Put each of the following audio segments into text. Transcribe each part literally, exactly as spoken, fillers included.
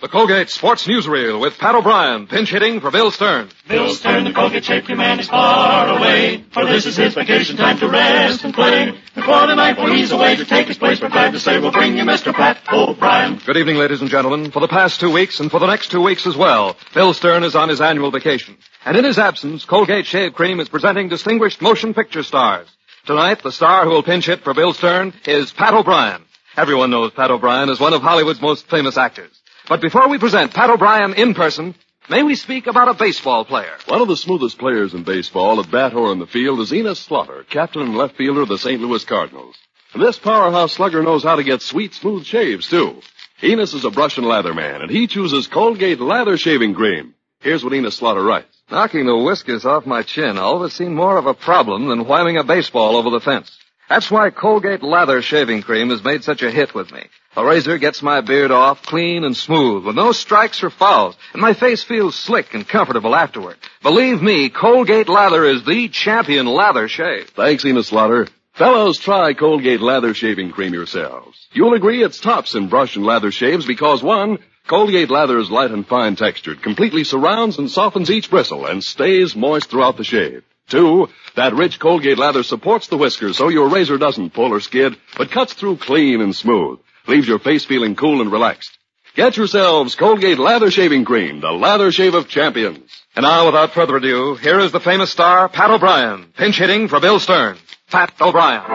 The Colgate Sports Newsreel with Pat O'Brien, pinch hitting for Bill Stern. Bill Stern, the Colgate-shaped man, is far away, for this is his vacation time to rest and play. The quarter night when he's away to take his place, we're glad to say we'll bring you Mister Pat O'Brien. Good evening, ladies and gentlemen. For the past two weeks and for the next two weeks as well, Bill Stern is on his annual vacation. And in his absence, Colgate Shave Cream is presenting distinguished motion picture stars. Tonight, the star who will pinch hit for Bill Stern is Pat O'Brien. Everyone knows Pat O'Brien as one of Hollywood's most famous actors. But before we present Pat O'Brien in person, may we speak about a baseball player? One of the smoothest players in baseball, at bat or in the field, is Enos Slaughter, captain and left fielder of the Saint Louis Cardinals. And this powerhouse slugger knows how to get sweet, smooth shaves, too. Enos is a brush and lather man, and he chooses Colgate Lather Shaving Cream. Here's what Enos Slaughter writes. Knocking the whiskers off my chin always seemed more of a problem than whamming a baseball over the fence. That's why Colgate Lather Shaving Cream has made such a hit with me. The razor gets my beard off clean and smooth with no strikes or fouls, and my face feels slick and comfortable afterward. Believe me, Colgate Lather is the champion lather shave. Thanks, Enos Slaughter. Fellows, try Colgate Lather Shaving Cream yourselves. You'll agree it's tops in brush and lather shaves because, one, Colgate Lather is light and fine textured, completely surrounds and softens each bristle, and stays moist throughout the shave. Two, that rich Colgate lather supports the whiskers so your razor doesn't pull or skid, but cuts through clean and smooth. Leaves your face feeling cool and relaxed. Get yourselves Colgate Lather Shaving Cream, the lather shave of champions. And now, without further ado, here is the famous star, Pat O'Brien, pinch hitting for Bill Stern. Pat O'Brien.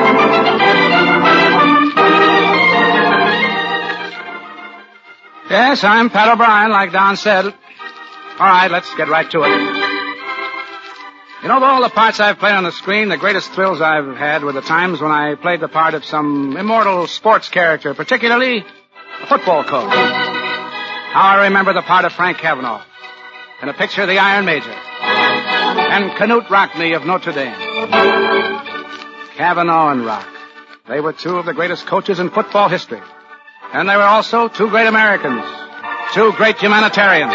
Yes, I'm Pat O'Brien, like Don said. All right, let's get right to it. You know, of all the parts I've played on the screen, the greatest thrills I've had were the times when I played the part of some immortal sports character, particularly a football coach. How I remember the part of Frank Cavanaugh in a picture of the Iron Major and Canute Rockne of Notre Dame. Cavanaugh and Rock. They were two of the greatest coaches in football history. And they were also two great Americans, two great humanitarians.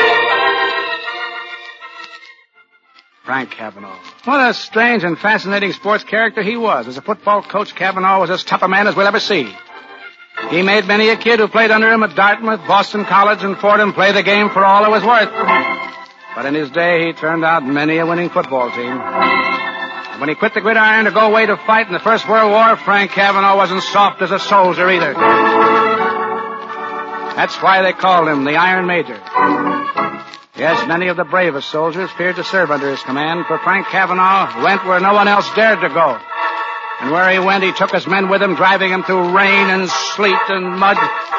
Frank Cavanaugh. What a strange and fascinating sports character he was. As a football coach, Cavanaugh was as tough a man as we'll ever see. He made many a kid who played under him at Dartmouth, Boston College, and Fordham play the game for all it was worth. But in his day, he turned out many a winning football team. And when he quit the gridiron to go away to fight in the First World War, Frank Cavanaugh wasn't soft as a soldier either. That's why they called him the Iron Major. Yes, many of the bravest soldiers feared to serve under his command, for Frank Cavanaugh went where no one else dared to go. And where he went, he took his men with him, driving them through rain and sleet and mud.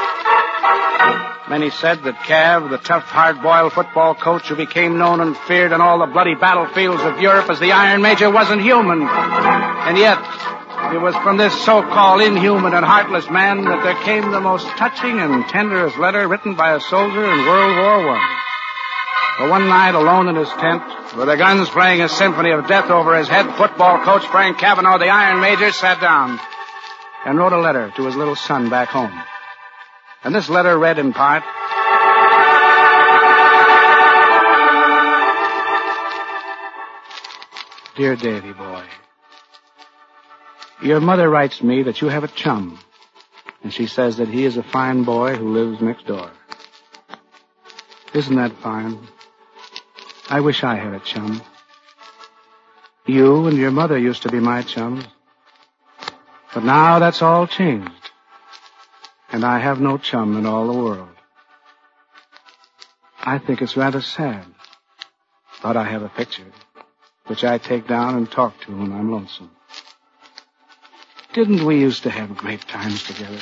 Many said that Cav, the tough, hard-boiled football coach who became known and feared on all the bloody battlefields of Europe as the Iron Major, wasn't human. And yet, it was from this so-called inhuman and heartless man that there came the most touching and tenderest letter written by a soldier in World War One. For one night, alone in his tent, with the guns playing a symphony of death over his head, football coach Frank Cavanaugh, the Iron Major, sat down and wrote a letter to his little son back home. And this letter read in part, Dear Davy boy, your mother writes me that you have a chum, and she says that he is a fine boy who lives next door. Isn't that fine? I wish I had a chum. You and your mother used to be my chums. But now that's all changed. And I have no chum in all the world. I think it's rather sad. But I have a picture, which I take down and talk to when I'm lonesome. Didn't we used to have great times together?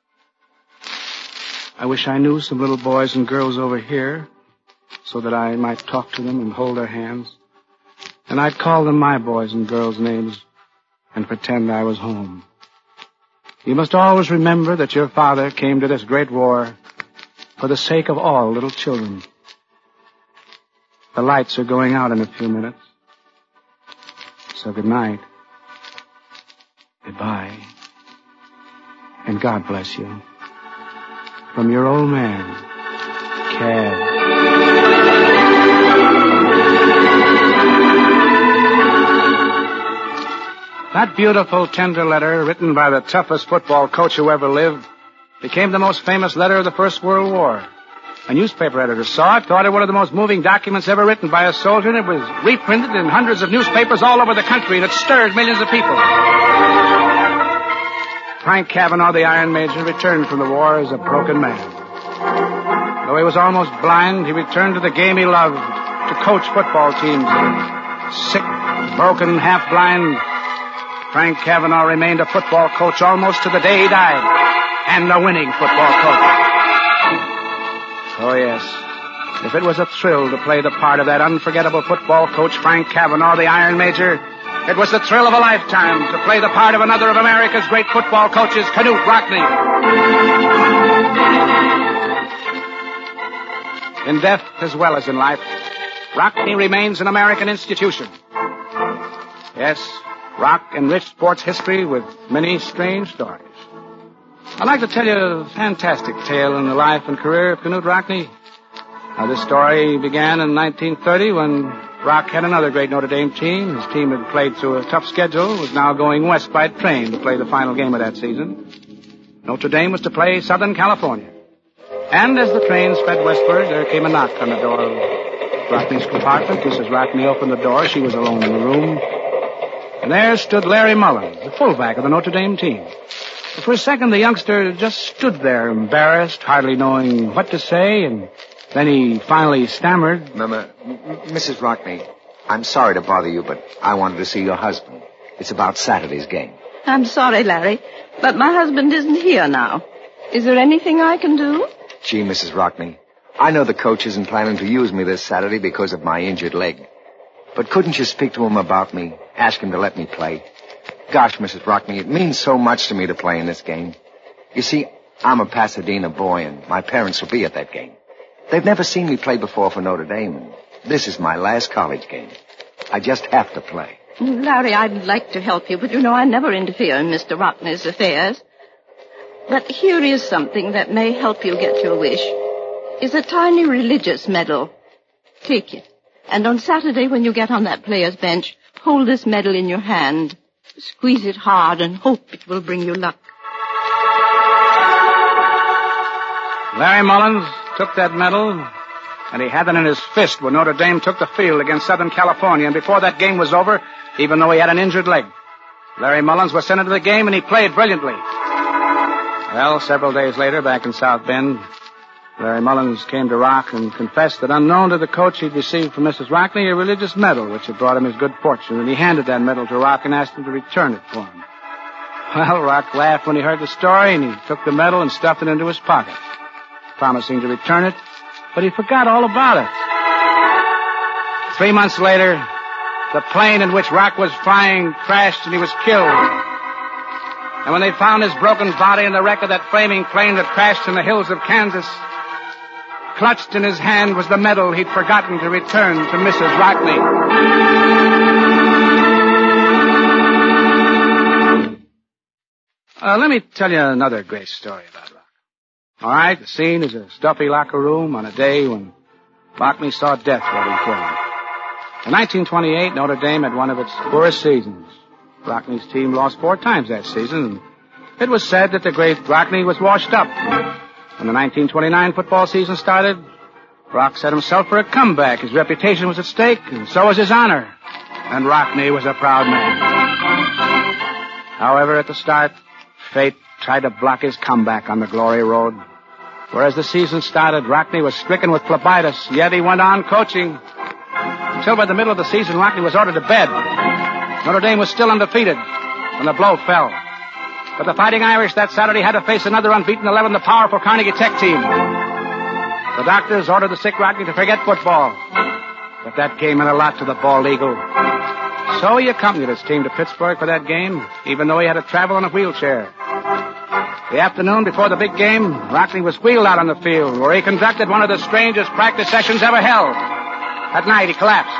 I wish I knew some little boys and girls over here, so that I might talk to them and hold their hands. And I'd call them my boys and girls' names and pretend I was home. You must always remember that your father came to this great war for the sake of all little children. The lights are going out in a few minutes. So good night. Goodbye. And God bless you. From your old man, Cav. That beautiful, tender letter, written by the toughest football coach who ever lived, became the most famous letter of the First World War. A newspaper editor saw it, thought it one of the most moving documents ever written by a soldier, and it was reprinted in hundreds of newspapers all over the country, and it stirred millions of people. Frank Cavanaugh, the Iron Major, returned from the war as a broken man. Though he was almost blind, he returned to the game he loved, to coach football teams. Sick, broken, half-blind, Frank Cavanaugh remained a football coach almost to the day he died, and a winning football coach. Oh, yes. If it was a thrill to play the part of that unforgettable football coach, Frank Cavanaugh, the Iron Major, it was the thrill of a lifetime to play the part of another of America's great football coaches, Knute Rockne. In death as well as in life, Rockne remains an American institution. Yes, Rock enriched sports history with many strange stories. I'd like to tell you a fantastic tale in the life and career of Knute Rockne. Now, this story began in nineteen thirty when Rock had another great Notre Dame team. His team had played through a tough schedule, was now going west by train to play the final game of that season. Notre Dame was to play Southern California. And as the train sped westward, there came a knock on the door of Rockne's compartment. Missus Rockne opened the door. She was alone in the room. And there stood Larry Mullins, the fullback of the Notre Dame team. For a second, the youngster just stood there, embarrassed, hardly knowing what to say, and then he finally stammered. Mama, Missus Rockne, I'm sorry to bother you, but I wanted to see your husband. It's about Saturday's game. I'm sorry, Larry, but my husband isn't here now. Is there anything I can do? Gee, Missus Rockne, I know the coach isn't planning to use me this Saturday because of my injured leg. But couldn't you speak to him about me? Ask him to let me play? Gosh, Missus Rockne, it means so much to me to play in this game. You see, I'm a Pasadena boy, and my parents will be at that game. They've never seen me play before for Notre Dame, and this is my last college game. I just have to play. Larry, I'd like to help you, but you know I never interfere in Mister Rockne's affairs. But here is something that may help you get your wish. It's a tiny religious medal. Take it. And on Saturday, when you get on that player's bench, hold this medal in your hand. Squeeze it hard and hope it will bring you luck. Larry Mullins took that medal, and he had it in his fist when Notre Dame took the field against Southern California. And before that game was over, even though he had an injured leg, Larry Mullins was sent into the game, and he played brilliantly. Well, several days later, back in South Bend, Larry Mullins came to Rock and confessed that unknown to the coach he'd received from Missus Rockne a religious medal which had brought him his good fortune, and he handed that medal to Rock and asked him to return it for him. Well, Rock laughed when he heard the story, and he took the medal and stuffed it into his pocket, promising to return it, but he forgot all about it. Three months later, the plane in which Rock was flying crashed and he was killed. And when they found his broken body in the wreck of that flaming plane that crashed in the hills of Kansas, clutched in his hand was the medal he'd forgotten to return to Missus Rockne. Uh, let me tell you another great story about Rock. All right, the scene is a stuffy locker room on a day when Rockne saw death waiting for him. In nineteen twenty-eight, Notre Dame had one of its poorest seasons. Rockne's team lost four times that season, and it was said that the great Rockne was washed up. When the nineteen twenty-nine football season started, Rock set himself for a comeback. His reputation was at stake, and so was his honor. And Rockne was a proud man. However, at the start, fate tried to block his comeback on the glory road. For as the season started, Rockne was stricken with phlebitis, yet he went on coaching. Until by the middle of the season, Rockne was ordered to bed. Notre Dame was still undefeated when the blow fell. But the Fighting Irish that Saturday had to face another unbeaten eleven, the powerful Carnegie Tech team. The doctors ordered the sick Rockne to forget football. But that game meant a lot to the bald eagle. So he accompanied his team to Pittsburgh for that game, even though he had to travel in a wheelchair. The afternoon before the big game, Rockne was wheeled out on the field, where he conducted one of the strangest practice sessions ever held. At night, he collapsed.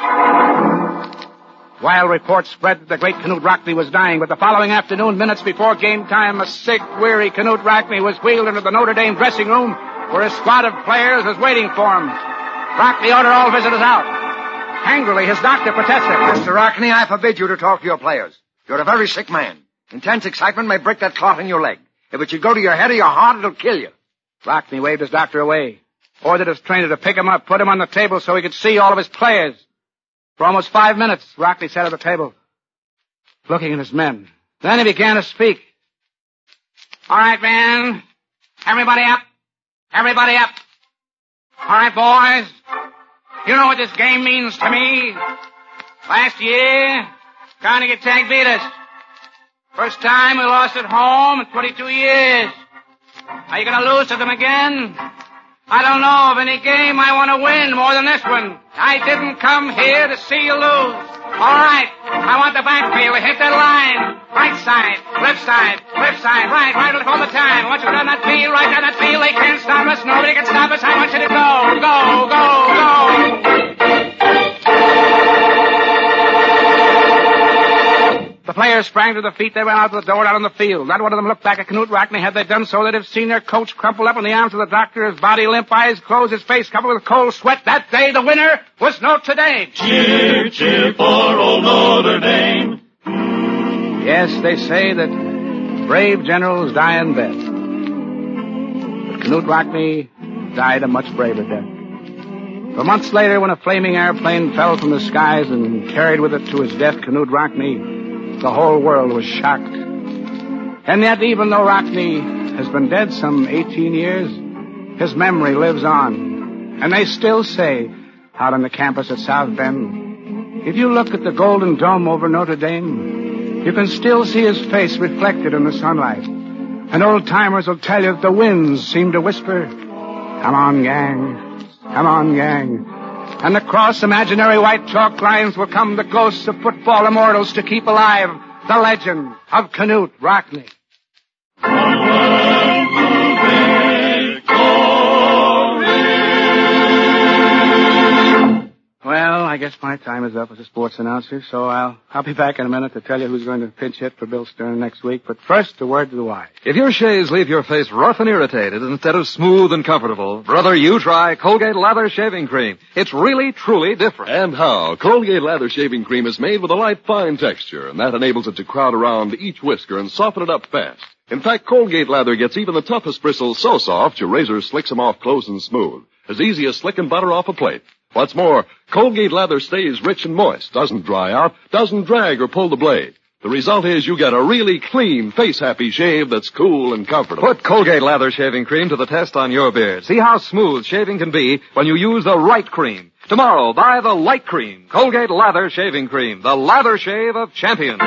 Wild reports spread that the great Knute Rockne was dying, but the following afternoon, minutes before game time, a sick, weary Knute Rockne was wheeled into the Notre Dame dressing room where a squad of players was waiting for him. Rockne ordered all visitors out. Angrily, his doctor protested. Mister Rockne, I forbid you to talk to your players. You're a very sick man. Intense excitement may break that clot in your leg. If it should go to your head or your heart, it'll kill you. Rockne waved his doctor away. Ordered his trainer to pick him up, put him on the table so he could see all of his players. For almost five minutes, Rockney sat at the table, looking at his men. Then he began to speak. All right, man. Everybody up. Everybody up. All right, boys. You know what this game means to me. Last year, Carnegie Tech beat us. First time we lost at home in twenty-two years. Are you going to lose to them again? I don't know of any game I want to win more than this one. I didn't come here to see you lose. All right, I want the backfield to hit that line. Right side, left side, left side, right, right, left all the time. I want you to run that field, right down that field. They can't stop us. Nobody can stop us. I want you to go, go, go, go. The players sprang to their feet. They ran out to the door out on the field. Not one of them looked back at Knute Rockney. Had they done so, they'd have seen their coach crumple up in the arms of the doctor, his body limp, eyes closed, his face covered with cold sweat. That day, the winner was Notre Dame. Cheer, cheer for old Notre Dame. Yes, they say that brave generals die in bed. But Knute Rockney died a much braver death. For months later, when a flaming airplane fell from the skies and carried with it to his death Knute Rockney, the whole world was shocked. And yet, even though Rockney has been dead some eighteen years, his memory lives on. And they still say, out on the campus at South Bend, if you look at the golden dome over Notre Dame, you can still see his face reflected in the sunlight. And old-timers will tell you that the winds seem to whisper, come on, gang, come on, gang. And across imaginary white chalk lines will come the ghosts of football immortals to keep alive the legend of Knute Rockney. Well, I guess my time is up as a sports announcer, so I'll I'll be back in a minute to tell you who's going to pinch hit for Bill Stern next week. But first, a word to the wise. If your shaves leave your face rough and irritated instead of smooth and comfortable, brother, you try Colgate Lather Shaving Cream. It's really, truly different. And how? Colgate Lather Shaving Cream is made with a light, fine texture, and that enables it to crowd around each whisker and soften it up fast. In fact, Colgate Lather gets even the toughest bristles so soft your razor slicks them off close and smooth. As easy as slicking butter off a plate. What's more, Colgate Lather stays rich and moist, doesn't dry out, doesn't drag or pull the blade. The result is you get a really clean, face-happy shave that's cool and comfortable. Put Colgate Lather Shaving Cream to the test on your beard. See how smooth shaving can be when you use the right cream. Tomorrow, buy the light cream, Colgate Lather Shaving Cream, the lather shave of champions.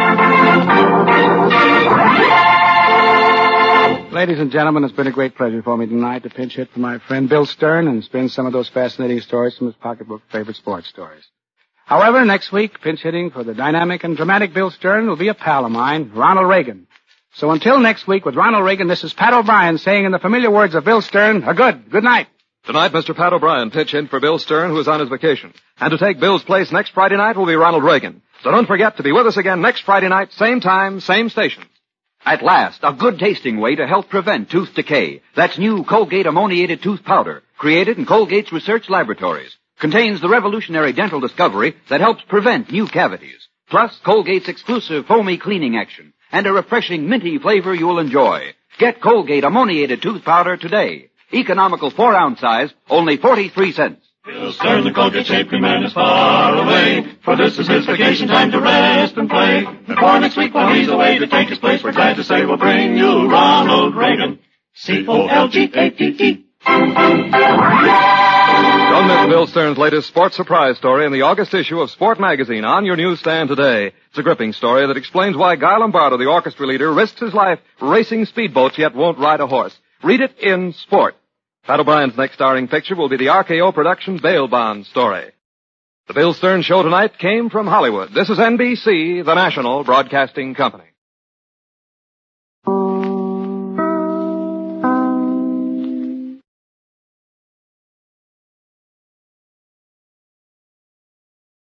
Ladies and gentlemen, it's been a great pleasure for me tonight to pinch hit for my friend Bill Stern and spin some of those fascinating stories from his pocketbook favorite sports stories. However, next week, pinch hitting for the dynamic and dramatic Bill Stern will be a pal of mine, Ronald Reagan. So until next week with Ronald Reagan, this is Pat O'Brien saying in the familiar words of Bill Stern, a good, good night. Tonight, Mister Pat O'Brien pitch in for Bill Stern, who is on his vacation. And to take Bill's place next Friday night will be Ronald Reagan. So don't forget to be with us again next Friday night, same time, same station. At last, a good-tasting way to help prevent tooth decay. That's new Colgate Ammoniated Tooth Powder, created in Colgate's research laboratories. Contains the revolutionary dental discovery that helps prevent new cavities. Plus, Colgate's exclusive foamy cleaning action and a refreshing minty flavor you'll enjoy. Get Colgate Ammoniated Tooth Powder today. Economical four-ounce size, only forty-three cents. Bill Stern, the Colgate Shave Man, is far away, for this is his vacation time to rest and play. Before next week, while he's away to take his place, we're glad to say we'll bring you Ronald Reagan. C O L G A T T. Don't miss Bill Stern's latest sports surprise story in the August issue of Sport Magazine on your newsstand today. It's a gripping story that explains why Guy Lombardo, the orchestra leader, risks his life racing speedboats yet won't ride a horse. Read it in Sport. Pat O'Brien's next starring picture will be the R K O Productions bail bond story. The Bill Stern Show tonight came from Hollywood. This is N B C, the national broadcasting company.